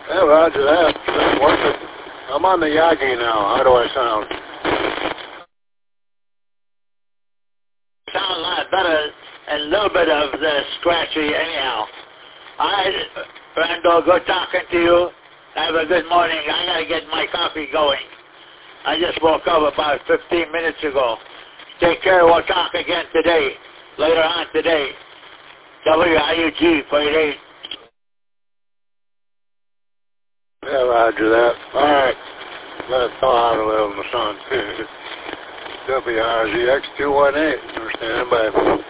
Yeah, roger that. That's worth it. I'm on the Yagi now. How do I sound? Sound a lot better and a little bit of the scratchy anyhow. All right, Randall, good talking to you. Have a good morning. I got to get my coffee going. I just woke up about 15 minutes ago. Take care. We'll talk again today, later on today. WIUG 48. Yeah, roger that. All right. Let it thaw out a little in the sun. WRZX 218. Understand, bye.